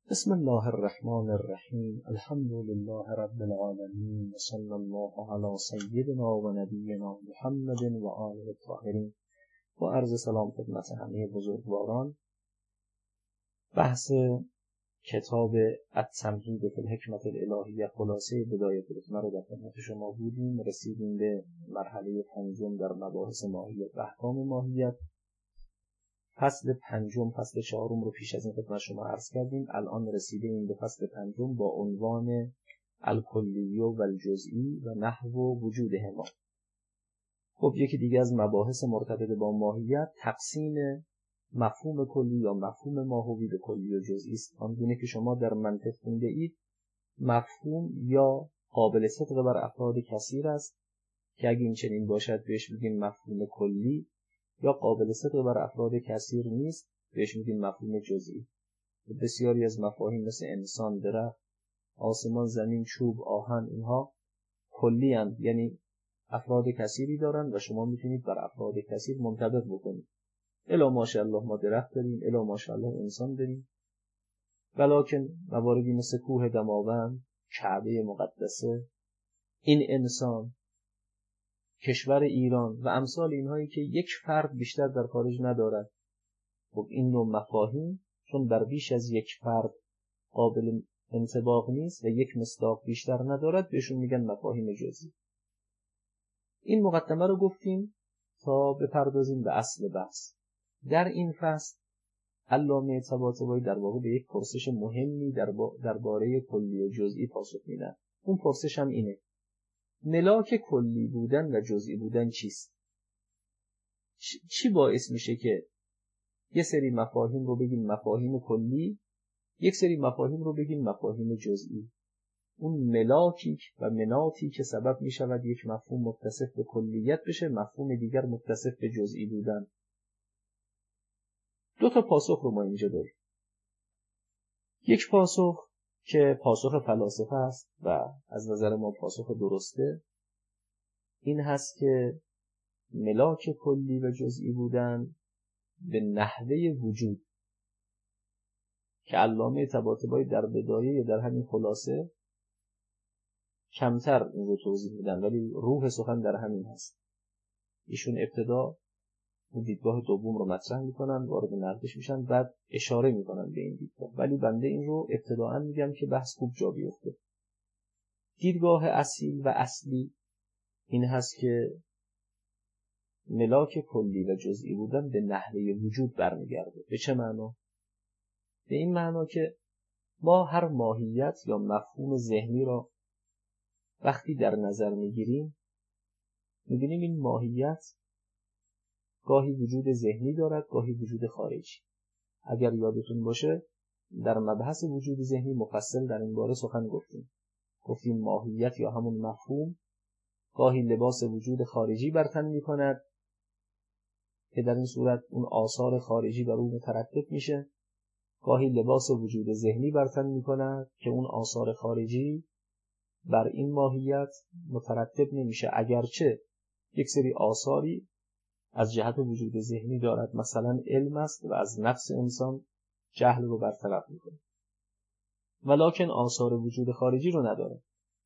بسم الله الرحمن الرحیم. الحمد لله رب العالمین و صلی الله علی سیدنا و نبینا محمد و آله الطاهرین. با عرض سلام خدمت همه بزرگواران. بحث کتاب التمهید فی الحکمة الالهیه، خلاصه بدایت الحکمه رو در خدمت شما بودیم. رسیدیم به مرحله پنجم در مباحث ماهیت و احکام ماهیت. فصل پنجم، فصل چهارم رو پیش از این خدمت شما عرض کردیم. الان رسیدیم به فصل پنجم با عنوان الکلی و الجزئی و نحو وجودهما. خب یکی دیگه از مباحث مرتبط با ماهیت تقسیم مفهوم کلی یا مفهوم ماهوی به کلی و جزئی است. آنگونه که شما در منطق خونده اید، مفهوم یا قابل صدق بر افراد کثیر است که اگه این چنین باشد بهش میگیم مفهوم کلی، یا قابل صدق بر افراد کثیر نیست بهش میگیم مفهوم جزئی. بسیاری از مفاهیم مثل انسان، درخت، آسمان، زمین، چوب، آهن، اینها کلی اند، یعنی افراد کثیری دارن و شما میتونید بر افراد کثیر منطبق بکنید. الا ماشاءالله ما درخت داریم، الا ماشاءالله انسان داریم، ولکن مواردی مثل کوه دماوند، کعبه مقدسه، این انسان، کشور ایران و امثال اینهایی که یک فرد بیشتر در خارج ندارد. خب این نوع مفاهیم چون بر بیش از یک فرد قابل انطباق نیست و یک مصداق بیشتر ندارد، بهشون میگن مفاهیم جزئی. این مقدمه رو گفتیم تا بپردازیم به اصل بحث. در این فصل علامه طباطبایی در واقع به یک پرسش مهمی درباره کلی و جزئی پاسخ میدن. اون پرسش هم اینه: ملاک کلی بودن و جزئی بودن چیست؟ چی باعث میشه که یه سری مفاهیم رو بگیم مفاهیم کلی، یک سری مفاهیم رو بگیم مفاهیم جزئی؟ اون ملاکی و مناطی که سبب میشود یک مفهوم متصف به کلیت بشه، مفهوم دیگر متصف به جزئی بودن. دو تا پاسخ رو ما اینجا داریم. یک پاسخ که پاسخ فلاسفه است و از نظر ما پاسخ درسته، این هست که ملاک کلی و جزئی بودن به نحوه وجود که علامه طباطبایی در بدایه یا در همین خلاصه کمتر این رو توضیح میدن، ولی روح سخن در همین هست. ایشون ابتدا اون دیدگاه دوم رو مطرح میکنن، وارد نقدش میشن، بعد اشاره میکنن به این دیدگاه، ولی بنده این رو ابتداً میگم که بحث خوب جا بیفته. دیدگاه اصیل و اصلی این هست که ملاک کلی و جزئی بودن به نحوه وجود برمیگرده. به چه معنا؟ به این معنا که ما هر ماهیت یا مفهوم ذهنی را وقتی در نظر میگیریم، میبینیم این ماهیت گاهی وجود ذهنی دارد، گاهی وجود خارجی. اگر یادتون باشه در مبحث وجود ذهنی مفصل در این باره سخن گفتیم ماهیت یا همون مفهوم گاهی لباس وجود خارجی بر تن میکند که در این صورت اون آثار خارجی بر اون مترتب میشه، گاهی لباس وجود ذهنی بر تن میکند که اون آثار خارجی بر این ماهیت مترتب نمیشه، اگرچه یک سری آثاری از جهت وجود ذهنی دارد. مثلا علم است و از نفس انسان جهل رو برطرف میکنه، ولکن آثار وجود خارجی رو نداره.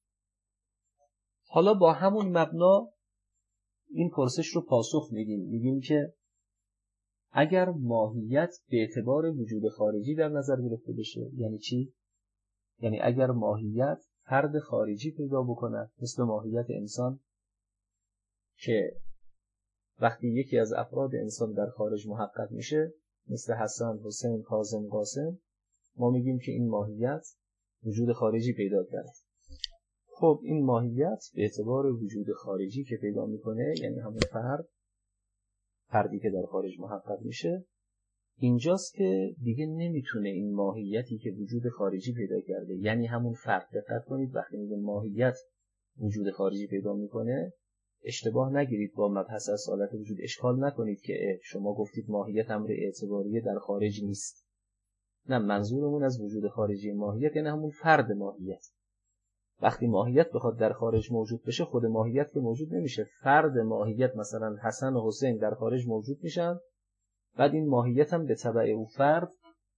حالا با همون مبنا این پرسش رو پاسخ میگیم که اگر ماهیت به اعتبار وجود خارجی در نظر گرفته بشه، یعنی چی؟ یعنی اگر ماهیت فرد خارجی پیدا بکند، مثل ماهیت انسان که وقتی یکی از افراد انسان در خارج محقق میشه، مثل حسن، حسین، کاظم، قاسم، ما میگیم که این ماهیت وجود خارجی پیدا کرد. خب این ماهیت به اعتبار وجود خارجی که پیدا میکنه، یعنی همون فردی که در خارج محقق میشه، اینجاست که دیگه نمیتونه این ماهیتی که وجود خارجی پیدا کرده، یعنی همون فرد، دقت کنید وقتی میگه ماهیت وجود خارجی پیدا میکنه، اشتباه نگیرید با مبحث اصالت وجود، اشکال نکنید که شما گفتید ماهیت امر اعتباریه در خارج نیست. نه، منظورمون از وجود خارجی ماهیت یعنی همون فرد ماهیت. وقتی ماهیت بخواد در خارج موجود بشه، خود ماهیت که موجود نمیشه، فرد ماهیت مثلا حسن و حسین در خارج موجود میشن، بعد این ماهیت هم به تبع او فرد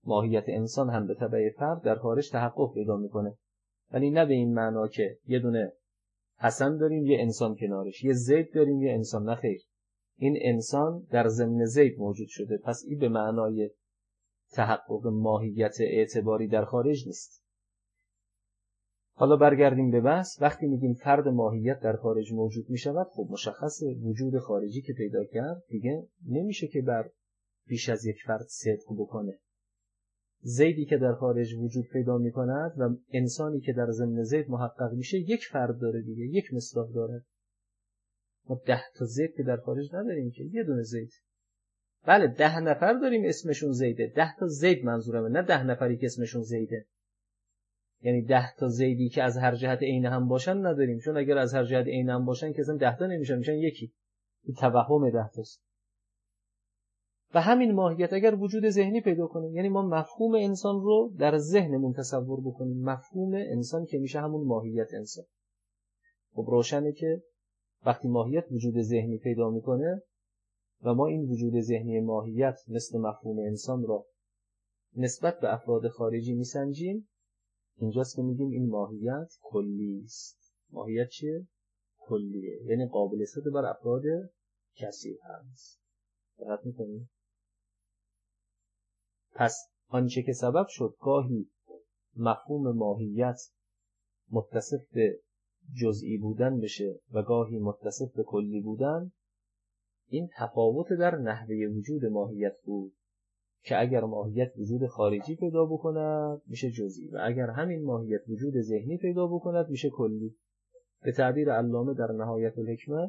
ماهیت انسان هم به تبع فرد در خارج تحقق پیدا میکنه، ولی نه به این معنا که یه دونه حسن داریم یه انسان کنارش، یه زید داریم یه انسان. نه خیر، این انسان در ضمن زید موجود شده، پس این به معنای تحقق ماهیت اعتباری در خارج نیست. حالا برگردیم به بحث. وقتی میگیم فرد ماهیت در خارج موجود میشود، خب مشخص وجود خارجی که پیدا کرد دیگه نمیشه که بر بیش از یک فرد صدق بکنه. زیدی که در خارج وجود پیدا میکند و انسانی که در ضمن زید محقق میشه یک فرد داره دیگه، یک مصداق داره. ما 10 تا زید که در خارج نداریم که، یه دونه زید. بله 10 نفر داریم اسمشون زیده، 10 تا زید منظورمه، نه 10 نفری که اسمشون زیده. یعنی 10 تا زیدی که از هر جهت عین هم باشن نداریم، چون اگر از هر جهت عین هم باشن که اصلا 10 تا نمیشن، میشن یکی. این توهم 10 تاست. و همین ماهیت اگر وجود ذهنی پیدا کنه، یعنی ما مفهوم انسان رو در ذهنمون تصور بکنیم، مفهوم انسان که میشه همون ماهیت انسان. خب روشنه که وقتی ماهیت وجود ذهنی پیدا میکنه و ما این وجود ذهنی ماهیت مثل مفهوم انسان را نسبت به افراد خارجی میسنجیم، اینجاست که میگیم این ماهیت کلی است. ماهیت چیه؟ کلیه، یعنی قابل صدق بر افراد کثیر هست. دقت میکنیم؟ پس آنچه که سبب شد گاهی مفهوم ماهیت متصف به جزئی بودن بشه و گاهی متصف به کلی بودن، این تفاوت در نحوه وجود ماهیت بود که اگر ماهیت وجود خارجی پیدا بکند میشه جزئی و اگر همین ماهیت وجود ذهنی پیدا بکند میشه کلی. به تعبیر علامه در نهایت الحکمه،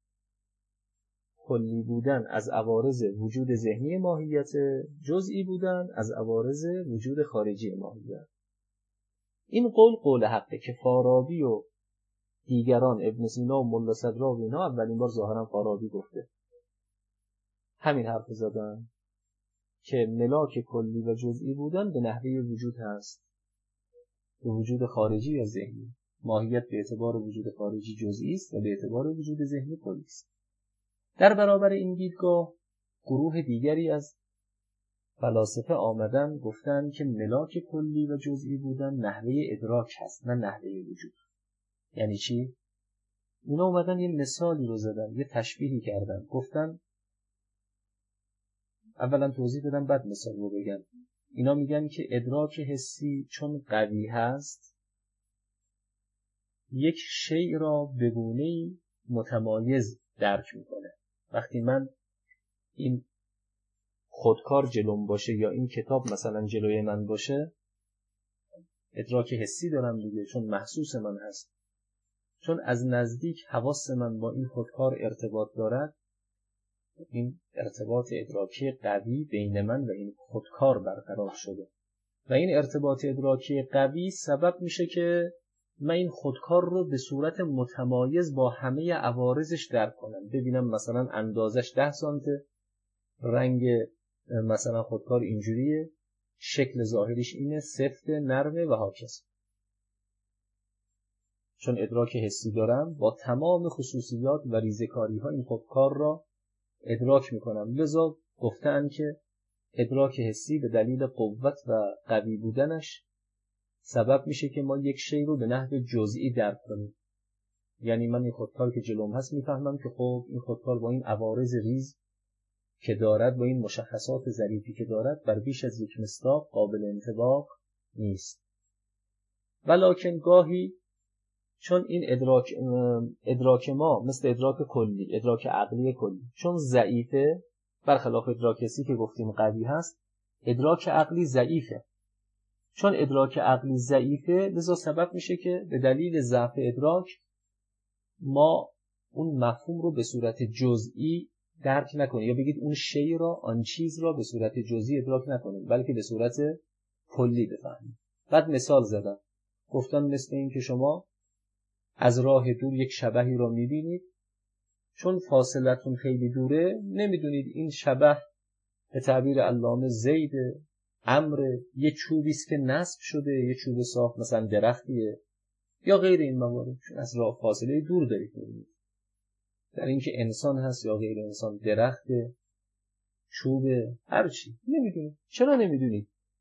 کلی بودن از عوارض وجود ذهنی ماهیت، جزئی بودن از عوارض وجود خارجی ماهیت. این قول حقه که فارابی و دیگران، ابن سینا و ملا صدرا و اینا اولین بار ظاهرا فارابی گفته، همین حرف زدن که ملاک کلی و جزئی بودن به نحوه وجود هست، به وجود خارجی یا ذهنی. ماهیت به اعتبار وجود خارجی جزئی است و به اعتبار وجود ذهنی کلی است. در برابر این دیدگاه گروه دیگری از فلاسفه آمدن گفتن که ملاک کلی و جزئی بودن نحوه ادراک هست، نه نحوه وجود. یعنی چی؟ اونا اومدن یه مثالی رو زدن، یه تشبیهی کردن، گفتن، اولا توضیح بدم بعد مثال رو بگم. اینا میگن که ادراک حسی چون قوی هست، یک شیء را به گونه‌ای متمایز درک میکنه. وقتی من این خودکار جلوم باشه یا این کتاب مثلا جلوی من باشه، ادراک حسی دارم دیگه، چون محسوس من هست، چون از نزدیک حواس من با این خودکار ارتباط دارد، این ارتباط ادراکی قوی بین من و این خودکار برقرار شده و این ارتباط ادراکی قوی سبب میشه که من این خودکار رو به صورت متمایز با همه عوارضش درک کنم. ببینم مثلا اندازش 10 سانته، رنگ مثلا خودکار اینجوریه، شکل ظاهریش اینه، سفت، نرمه و هاکس. چون ادراک حسی دارم، با تمام خصوصیات و ریزکاری ها این خودکار را ادراک میکنم. لذا گفتن که ادراک حسی به دلیل قوت و قوی بودنش سبب میشه که ما یک شی رو به نحو جزئی درک کنیم. یعنی من این خودکار که جلوم هست میفهمم که خب این خودکار با این عوارض ریز که دارد، با این مشخصات ظریفی که دارد، بر بیش از یک مصداق قابل انطباق نیست. ولکن گاهی چون این ادراک ما مثل ادراک کلی، ادراک عقلی کلی، چون ضعیفه، برخلاف ادراک حسی که گفتیم قوی هست، ادراک عقلی ضعیفه. چون ادراک عقلی ضعیفه، لذا سبب میشه که به دلیل ضعف ادراک ما اون مفهوم رو به صورت جزئی درک نکنیم، یا بگید اون شی را، آن چیز را به صورت جزئی ادراک نکنیم، بلکه به صورت کلی بفهمیم. بعد مثال زدم، گفتم مثل این که شما از راه دور یک شبحی را میبینید، چون فاصلتون خیلی دوره نمیدونید این شبح به تعبیر علامه زید، امر، یه چوبیست که نصب شده، یه چوب صاف مثلا درختیه یا غیر این موارد، چون از راه فاصله دور دارید میبینید. در این که انسان هست یا غیر انسان، درخت، چوب، هر چی نمیدونید. چرا نمیدونید؟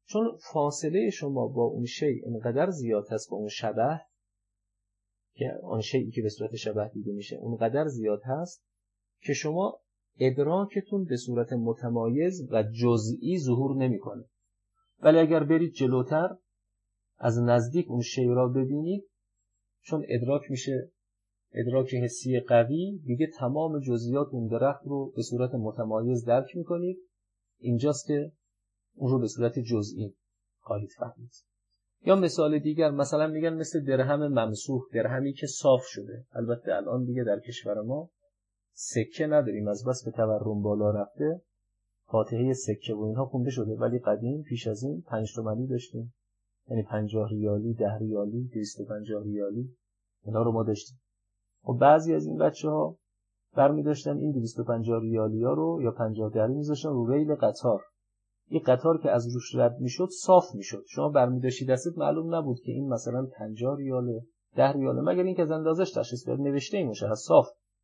چون فاصله شما با اون شیء اینقدر زیاد هست، با اون شبح که آن شیئی که به صورت شبح دیده میشه اونقدر زیاد هست که شما ادراکتون به صورت متمایز و جزئی ظهور نمیکنه. ولی اگر برید جلوتر از نزدیک اون شیء را ببینید، چون ادراک میشه ادراک حسی قوی، دیگه تمام جزئیات اون درخت رو به صورت متمایز درک میکنید. اینجاست که اون رو به صورت جزئی خواهید فهمید. یا مثال دیگر، مثلا میگن مثل درهم ممسوح، درهمی که صاف شده. البته الان دیگه در کشور ما سکه نداریم، از بس که تورم بالا رفته فاتحه سکه و اینها خونده شده، ولی قدیم پیش از این 5 تومانی داشتیم، یعنی 50 ریالی، 10 ریالی، 250 ریالی، اینا رو ما داشتیم. خب بعضی از این بچه‌ها برمی داشتن این 250 ریالی ها رو یا 50 درهمی میذاشتن رو ریل قطار. این قطار که از روش رد میشد صاف میشد، شما برمی داشتی دستت معلوم نبود که این مثلا 50 ریاله 10 ریاله، مگر اینکه از اندازش تشخیص بده، نوشته این مشخص صاف.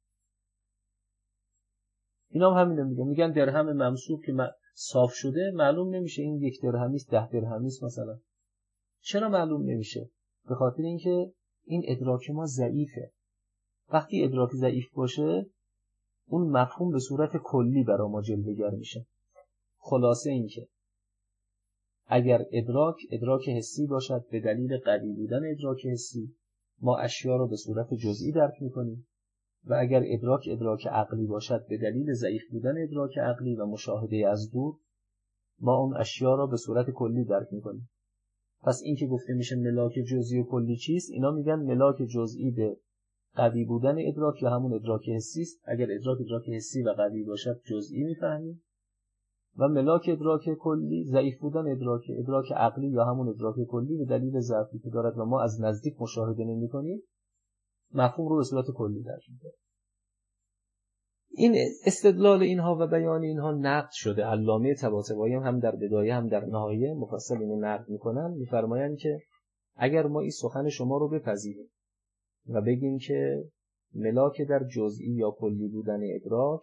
اینا هم همین میگن درهم ممسوح که صاف شده، معلوم نمیشه این 1 درهمی است 10 درهمی است مثلا. چرا معلوم نمیشه؟ به خاطر اینکه این ادراک ما ضعیفه. وقتی ادراک ضعیف باشه، اون مفهوم به صورت کلی برای ما جلوه‌گر میشه. خلاصه این که اگر ادراک حسی باشد، به دلیل قوی بودن ادراک حسی ما اشیا رو به صورت جزئی درک میکنیم، و اگر ادراک عقلی باشد، به دلیل ضعیف بودن ادراک عقلی و مشاهده از دور ما اون اشیا را به صورت کلی درک میکنیم. پس این که گفته میشه ملاک جزئی و کلی چیست، اینا میگن ملاک جزئی به قوی بودن ادراک یا همون ادراک حسی است. اگر ادراک حسی و قوی باشد جزئی میفهمیم، و ملاک ادراک کلی ضعیف بودن ادراک عقلی یا همون ادراک کلی به دلیل ضعفی که دارد و ما از نزدیک مشاهده نمی‌کنیم، مفهوم رو به صورت کلی درک می‌کنیم. این استدلال اینها و بیان اینها نقد شده. علامه طباطبایی هم در بدایه هم در نهایه مفصل اینو نقد می‌کنن، می‌فرمایند که اگر ما این سخن شما رو بپذیریم و بگیم که ملاک در جزئی یا کلی بودن ادراک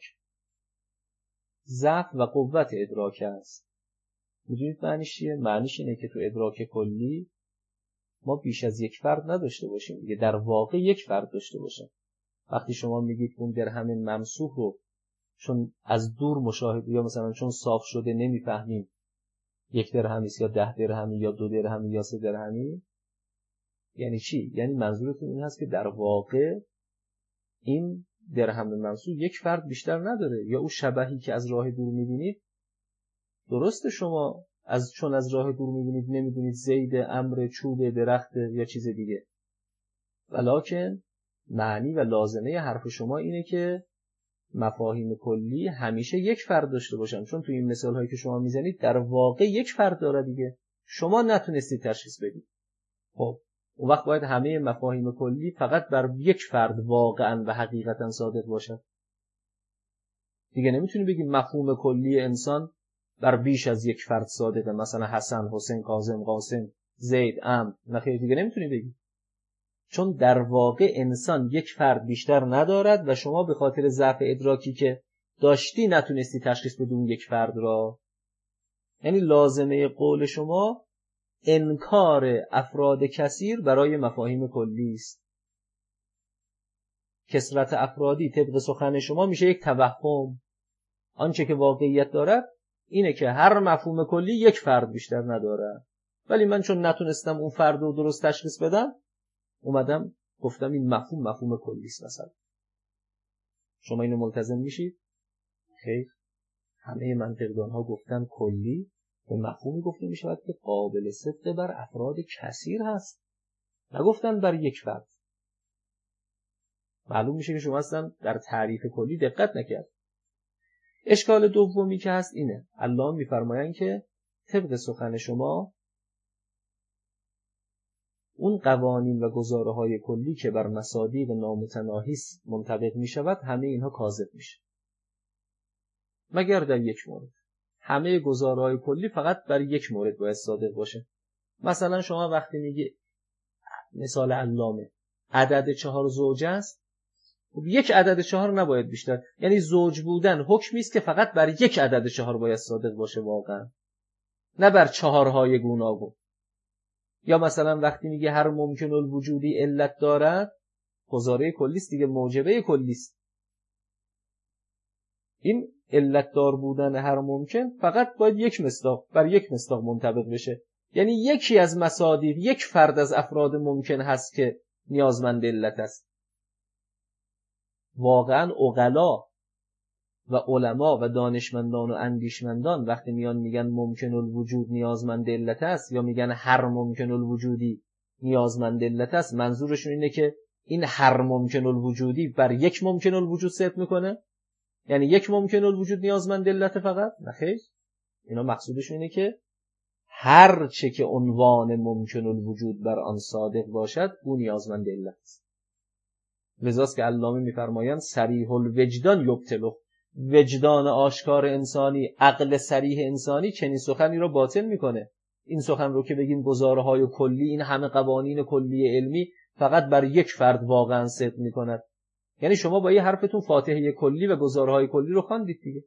ضعف و قوت ادراک است. میدونید معنیش چیه؟ معنیش اینه که تو ادراک کلی ما بیش از یک فرد نداشته باشیم دیگه، در واقع یک فرد داشته باشیم. وقتی شما میگید اون درهم ممسوح رو چون از دور مشاهده یا مثلا چون صاف شده نمیفهمیم 1 درهمی یا 10 درهمی یا 2 درهمی یا 3 درهمی، یعنی چی؟ یعنی منظورتون این هست که در واقع این درهم ممسوح یک فرد بیشتر نداره، یا اون شبحی که از راه دور میبینید، درسته شما چون از راه دور میبینید نمیدونید زید، امر، چوب، درخت یا چیز دیگه، ولکن معنی و لازمه حرف شما اینه که مفاهیم کلی همیشه یک فرد داشته باشن، چون توی این مثال هایی که شما میزنید در واقع یک فرد داره دیگه، شما نتونستید تشخیص بدید. خب اون وقت باید همه مفاهیم کلی فقط بر یک فرد واقعا و حقیقتا صادق باشد. دیگه نمیتونی بگی مفهوم کلی انسان بر بیش از یک فرد صادقه، مثلا حسن، حسین، کاظم، قاسم، زید، عمرو. نخیر، دیگه نمیتونی بگی، چون در واقع انسان یک فرد بیشتر ندارد و شما به خاطر ضعف ادراکی که داشتی نتونستی تشخیص بدون یک فرد را. یعنی لازمه قول شما انکار افراد کثیر برای مفاهیم کلی است. کثرت افرادی طبق سخن شما میشه یک توهم. آنچه که واقعیت دارد اینه که هر مفهوم کلی یک فرد بیشتر نداره، ولی من چون نتونستم اون فرد رو درست تشخیص بدم اومدم گفتم این مفهوم کلی است. مثلا شما اینو ملتزم میشید؟ خیر، همه منطقدان ها گفتن کلی به مفهومی گفته می شود که قابل صدق بر افراد کثیر هست، نگفتن بر یک فرد. معلوم میشه که شما اصلا در تعریف کلی دقت نکرد. اشکال دومی که هست اینه، علامه میفرمایند که طبق سخن شما اون قوانین و گزاره های کلی که بر مصادیق نامتناهی منطبق می شود همه اینها کاذب میشه، مگر در یک مورد. همه گزاره‌های کلی فقط بر یک مورد باید صادق باشه. مثلا شما وقتی میگی، مثال علامه، عدد 4 زوج است، یک عدد 4 نباید بیشتر، یعنی زوج بودن حکمی است که فقط بر یک عدد 4 باید صادق باشه واقعا. نه بر چهارهای گوناگون. یا مثلا وقتی میگه هر ممکن الوجودی علت دارد، گزاره کلیست دیگه، موجبه کلیست. این علت دار بودن هر ممکن فقط باید یک مصداق بر یک مصداق منطبق بشه. یعنی یکی از مصادیق، یک فرد از افراد ممکن هست که نیازمند علت است. واقعا عقلا و علما و دانشمندان و اندیشمندان وقتی میان میگن ممکن الوجود نیازمند علت است یا میگن هر ممکن الوجودی نیازمند علت است، منظورشون اینه که این هر ممکن الوجودی بر یک ممکن الوجود صدق میکنه؟ یعنی یک ممکن الوجود نیازمند علت فقط؟ نه خیر. اینا مقصودشون اینه که هر چه که عنوان ممکن الوجود بر آن صادق باشد او نیازمند علت است. لذاست که علامه میفرمایند صریح الوجدان یبطله، وجدان آشکار انسانی، عقل صریح انسانی چنین سخنی رو باطل میکنه. این سخن رو که بگیم گزاره‌های کلی، این همه قوانین کلی علمی فقط بر یک فرد واقعا صدق میکند. یعنی شما با یه حرفتون فاتحه کلی و گزاره‌های کلی رو خواندید دیگه.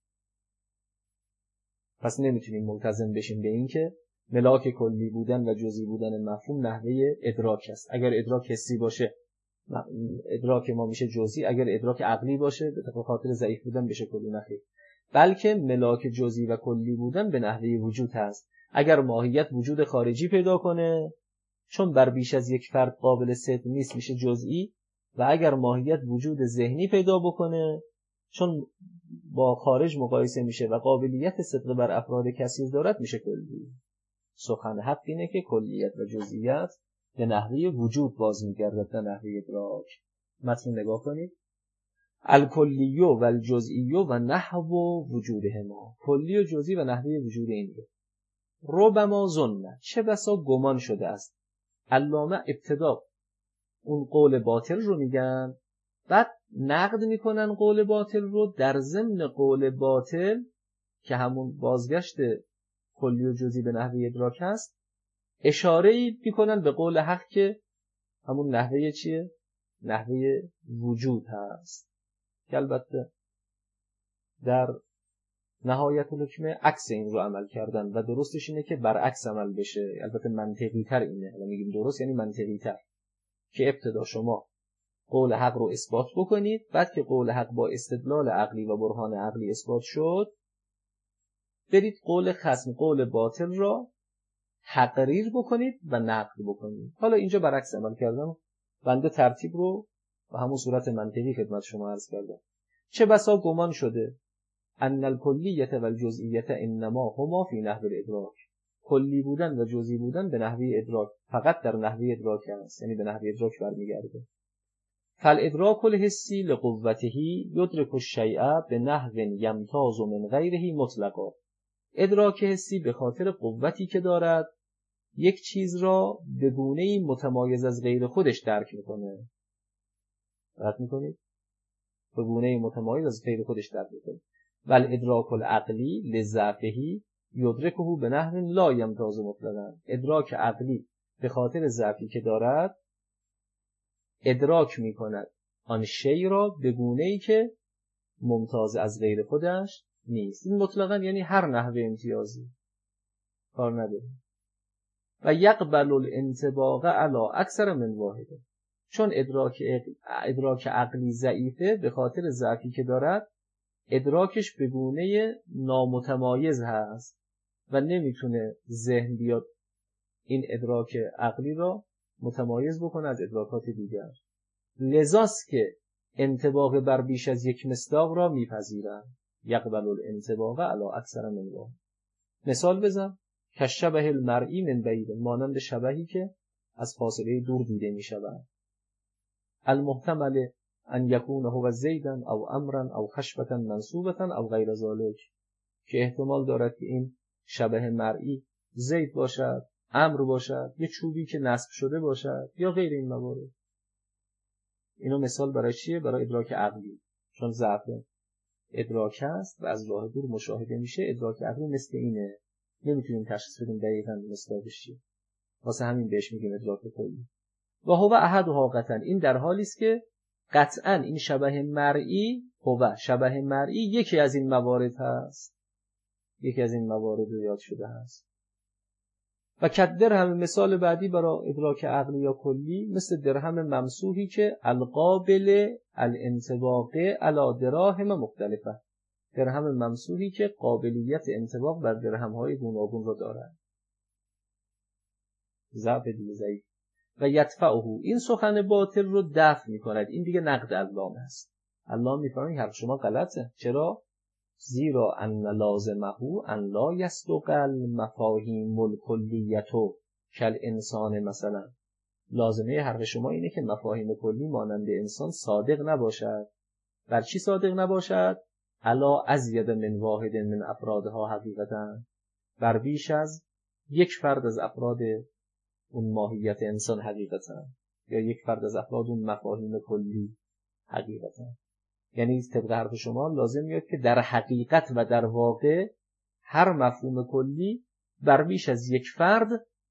پس نمیتونیم ملتزم بشیم به این که ملاک کلی بودن و جزئی بودن مفهوم نحوه ادراک است. اگر ادراک حسی باشه ادراک ما میشه جزئی، اگر ادراک عقلی باشه به خاطر ضعیف بودن بشه کلی. نخیر، بلکه ملاک جزئی و کلی بودن به نحوه وجود هست. اگر ماهیت وجود خارجی پیدا کنه، چون بر بیش از یک فرد قابل صدق نیست، میشه جزئی. و اگر ماهیت وجود ذهنی پیدا بکنه، چون با خارج مقایسه میشه و قابلیت صدق بر افراد کثیر دارد، میشه کلی. سخن حق اینه که کلیت و جزئیات به نحوه وجود باز میگردد نه نحوه ادراک. متن نگاه کنید. الکلیو و الجزئیو و نحو وجودهما، کلی و جزئی و نحوه وجود این دو. ربما ظن، چه بسا گمان شده است. علامه ابتدا اون قول باطل رو میگن، بعد نقد میکنن قول باطل رو. در ضمن قول باطل که همون بازگشت کلی و جزئی به نحوه ادراک هست، اشاره‌ای میکنن به قول حق که همون نحوه چیه؟ نحوه وجود هست، که البته در نهایت الحکمه عکس این رو عمل کردن و درستش اینه که برعکس عمل بشه. البته منطقی تر اینه، حالا میگیم درست یعنی منطقی تر، که ابتدا شما قول حق رو اثبات بکنید، بعد که قول حق با استدلال عقلی و برهان عقلی اثبات شد، برید قول خصم، قول باطل را تقریر بکنید و نقد بکنید. حالا اینجا برعکس عمل کردم، بنده ترتیب رو و همون صورت منطقی خدمت شما عرض کردم. چه بسا گمان شده ان الکلیت و الجزئیت انما هما فی نحو الادراک، کلی بودن و جزئی بودن به نحوه ادراک، فقط در نحوه ادراک هست، یعنی به نحوه ادراک برمیگرده. فالادراک الحسی لقوته یدرک الشیء بنحو یمتاز من غیره مطلقا، ادراک حسی به خاطر قوتی که دارد یک چیز را به گونه‌ای متمایز از غیر خودش درک میکنه. رد میکنید؟ به گونه‌ای متمایز از غیر خودش درک میکنه. والادراک العقلی لضعفه یدرکه به نحو لا یمتاز مطلقا، ادراک عقلی به خاطر ضعفی که دارد ادراک میکند آن شی را به گونه‌ای که ممتاز از غیر خودش نیست. این مطلقا یعنی هر نحوه امتیازی کار نداره. و یقبل الانطباق علی اکثر من واحده، چون ادراک عقلی ضعیفه به خاطر ضعفی که دارد، ادراکش به گونه نامتمایز هست و نمیتونه ذهن بیاد این ادراک عقلی را متمایز بکنه از ادراکات دیگر. لذاست که انطباق بر بیش از یک مصداق را میپذیرن. یقبل الانطباق علی اکثر من واحد. مثال بزن. کشبه المرئی من بعید، مانند شبهی که از فاصله دور دیده می شود. المحتمل ان یکون هو زیدا او امرا او خشبة منصوبة او غیر ذلک، که احتمال دارد که این شبه مرئی زید باشد، امر باشد، یه چوبی که نصب شده باشد یا غیر این موارد. اینو مثال برای چیه؟ برای ادراک عقلی، چون ضعف ادراک هست و از راه دور مشاهده میشه. ادراک عقلی مثل اینه، نمیتونیم تشخیص بدیم دقیقاً مصداقش چیه، واسه همین بهش میگیم ادراک کلی. و هو احدها قطعاً، این در حالی است که قطعاً این شبه مرئی، هو شبه مرئی یکی از این موارد هست. یکی از این موارد یاد شده است. و کد درهم مثال بعدی برای ادراک عقلی یا کلی مثل درهم ممسوحی که القابل الانطباق علی دراهم مختلفه، درهم ممسوحی که قابلیت انطباق بر درهم‌های گوناگون را دارد. ضعف دیگه ضعیف. و یدفعه، این سخن باطل رو دفع می‌کند. این دیگه نقد علامه است. علامه می‌فرماید حرف شما غلطه. چرا؟ زیرا ان لازمه ان لا یصدق المفاهیم الکلیه کل انسان مثلا. لازمه حرف شما اینه که مفاهیم کلی مانند انسان صادق نباشد. بر چی صادق نباشد؟ الا ازید من واحد من افرادها حقیقتا، بر بیش از یک فرد از افراد اون ماهیت انسان حقیقتا، یا یک فرد از افراد اون مفاهیم کلی حقیقتا. یعنی طبق حرف شما لازم میاد که در حقیقت و در واقع هر مفهوم کلی بر بیش از یک فرد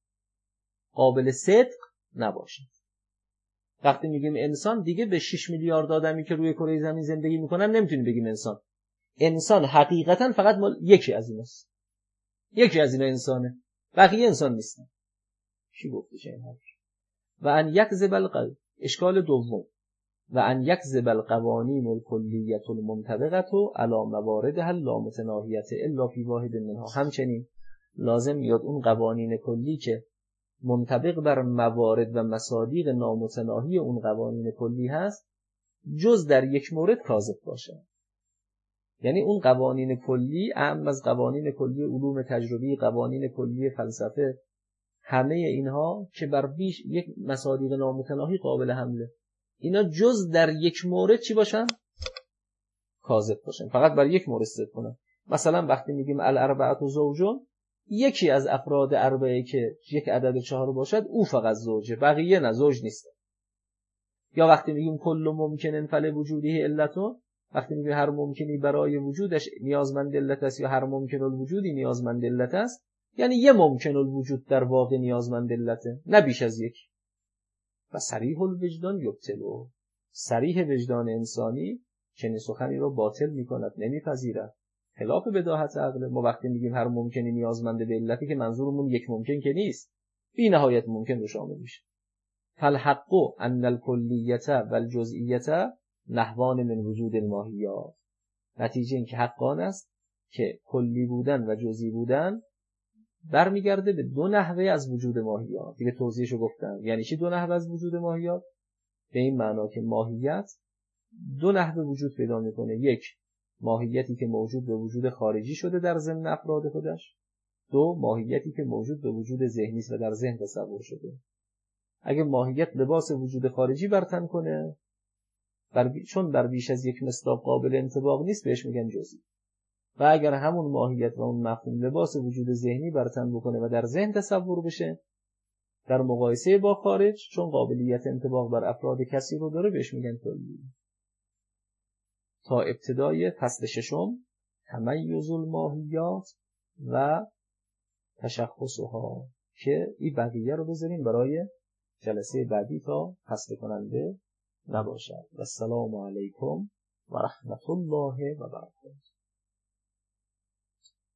قابل صدق نباشه. وقتی میگیم انسان دیگه به 6 میلیارد آدمی که روی کره زمین زندگی میکنن نمیتونیم بگیم انسان. انسان حقیقتا فقط یکی از ایناست. یکی از اینا انسانه. بقیه انسان نیستن. کی گفتش این حرف؟ و ان یکذب القلب، اشکال دوم، و ان یکذب القوانین الکلیه المنطبقه علی مواردها اللامتناهیه الا فی واحد منها. همچنین لازم میاد اون قوانین کلی که منطبق بر موارد و مصادیق نامتناهی اون قوانین کلی هست جز در یک مورد کاذب باشه. یعنی اون قوانین کلی اعم از قوانین کلی علوم تجربی، قوانین کلی فلسفه، همه اینها که بر بیش یک مصادیق نامتناهی قابل حمله، اینا جز در یک مورد چی باشن؟ کاذب باشن. فقط بر یک مورد صدق کنن. مثلا وقتی میگیم الاربعه زوجون، یکی از افراد اربعه که یک عدد 4 باشد او فقط زوجه، بقیه نه، زوج نیست. یا وقتی میگیم کل ممکنن فلوجوده علتون، وقتی میگیم هر ممکنی برای وجودش نیازمند علت است یا هر ممکن الوجودی نیازمند علت است، یعنی یه ممکن الوجود در واقع نیازمند علته، نه بیش از یک. و صریح الوجدان یبطلو، صریح وجدان انسانی چنین سخنی رو باطل میکند، نمیپذیرد، خلاف بداهت عقل. ما وقتی میگیم هر ممکنی نیازمند به علتی که منظورمون یک ممکن که نیست، بی نهایت ممکن رو شامل میشه. فالحق ان الکلیه والجزئیه نحوان من وجود الماهیات. نتیجه این که حقان است که کلی بودن و جزئی بودن برمیگرده به دو نحوه از وجود ماهیات. دیگه توضیحشو گفتم. یعنی چی دو نحوه از وجود ماهیات؟ به این معنا که ماهیت دو نحوه وجود پیدا میکنه. یک، ماهیتی که موجود به وجود خارجی شده در ضمن افراد خودش. دو، ماهیتی که موجود به وجود ذهنی است و در ذهن تصور شده. اگه ماهیت لباس وجود خارجی بر تن کنه، چون بر بیش از یک مصداق قابل انطباق نیست، بهش میگن جزئی. و اگر همون ماهیت و اون مفهوم لباس وجود ذهنی بر تن بکنه و در ذهن تصور بشه، در مقایسه با خارج چون قابلیت انطباق بر افراد کسی رو داره، بهش میگن کلی. تا ابتدای فصل ششم، تمیز الماهیات و تشخصها، که این بقیه رو بذاریم برای جلسه بعدی تا خسته کننده نباشد. و السلام علیکم و رحمت الله و برکاته.